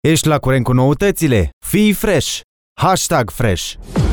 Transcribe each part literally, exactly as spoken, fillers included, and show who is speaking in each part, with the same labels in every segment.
Speaker 1: Ești la curent cu noutățile? Fii fresh! Hashtag fresh!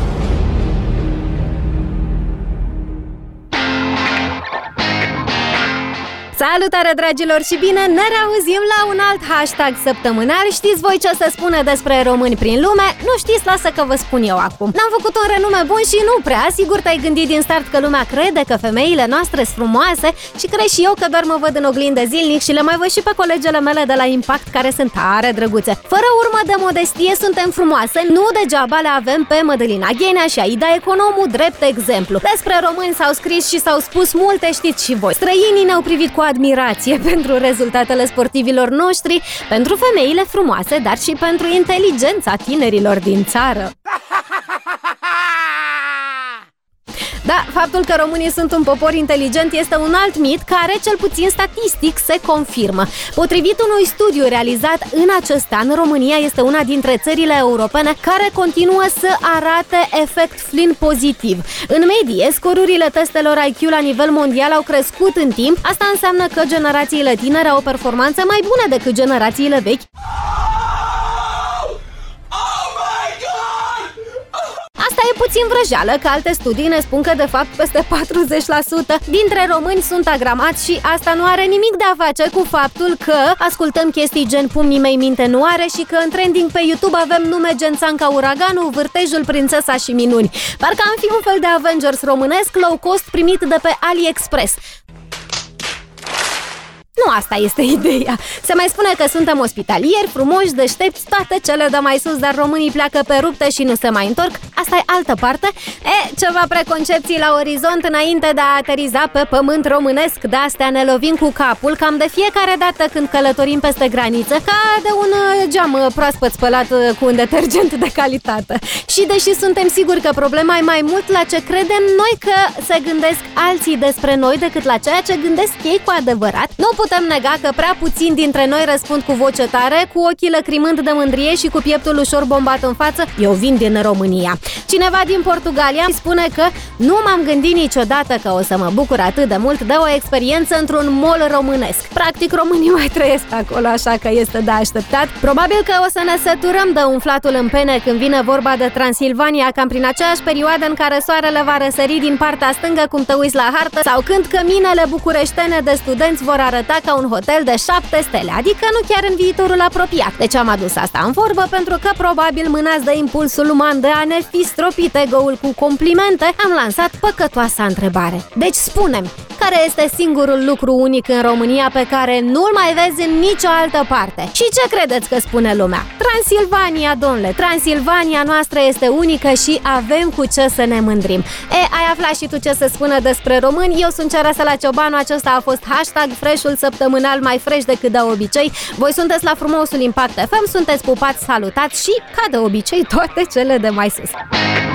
Speaker 2: Salutare, dragilor, și bine ne reauzim la un alt hashtag săptămânal. Știți voi ce se spune despre români prin lume? Nu știți? Lasă că vă spun eu acum. N-am făcut un renume bun și nu prea. Sigur te-ai gândit din start că lumea crede că femeile noastre sunt frumoase și cred și eu că doar mă văd în oglindă zilnic și le mai văd și pe colegele mele de la Impact care sunt tare drăguțe. Fără urmă de modestie, suntem frumoase. Nu degeaba le avem pe Mădălina Ghenea și Aida Economu drept exemplu. Despre români s-au scris și s-au spus multe, știți și voi. Străinii ne-au privit cu admirație pentru rezultatele sportivilor noștri, pentru femeile frumoase, dar și pentru inteligența tinerilor din țară. Da, faptul că românii sunt un popor inteligent este un alt mit care, cel puțin statistic, se confirmă. Potrivit unui studiu realizat în acest an, România este una dintre țările europene care continuă să arate efect Flynn pozitiv. În medie, scorurile testelor I Q la nivel mondial au crescut în timp. Asta înseamnă că generațiile tinere au o performanță mai bună decât generațiile vechi. Asta e puțin vrăjeală, că alte studii ne spun că de fapt peste patruzeci la sută dintre români sunt agramați și asta nu are nimic de a face cu faptul că ascultăm chestii gen pumnii mei minte nu are și că în trending pe YouTube avem nume gen Țanca Uraganul, Vârtejul, Prințesa și Minuni. Parcă am fi un fel de Avengers românesc low cost primit de pe AliExpress. Nu asta este ideea. Se mai spune că suntem ospitalieri, frumoși, deștepți, toate cele de mai sus, dar românii pleacă pe rupte și nu se mai întorc. Asta e altă parte. E, ceva preconcepții la orizont înainte de a ateriza pe pământ românesc. De astea ne lovim cu capul cam de fiecare dată când călătorim peste graniță, ca de un geam proaspăt spălat cu un detergent de calitate. Și deși suntem siguri că problema e mai mult la ce credem noi că se gândesc alții despre noi decât la ceea ce gândesc ei cu adevărat, nu putem nega că prea puțini dintre noi răspund cu voce tare, cu ochii lăcrimând de mândrie și cu pieptul ușor bombat în față: eu vin din România. Cineva din Portugalia îmi spune că nu m-am gândit niciodată că o să mă bucur atât de mult de o experiență într-un mall românesc. Practic, românii mai trăiesc acolo, așa că este de așteptat. Probabil că o să ne săturăm de umflatul în pene când vine vorba de Transilvania, cam prin aceeași perioadă în care soarele va răsări din partea stângă cum te uiți la hartă, sau când căminele bucureștene de studenți vor arăta ca un hotel de șapte stele, adică nu chiar în viitorul apropiat. Deci am adus asta în vorbă pentru că probabil mânați de impulsul uman de a ne fi stropit ego-ul cu complimente, am lansat păcătoasa întrebare. Deci spune-mi, care este singurul lucru unic în România pe care nu-l mai vezi în nicio altă parte? Și ce credeți că spune lumea? Transilvania, domnule, Transilvania noastră este unică și avem cu ce să ne mândrim. E, ai aflat și tu ce se spune despre români. Eu sunt Ceresela Ciobanu, acesta a fost hashtag Freshul săptămânal, mai fresh decât de obicei. Voi sunteți la frumosul Impact F M, sunteți pupați, salutați și, ca de obicei, toate cele de mai sus.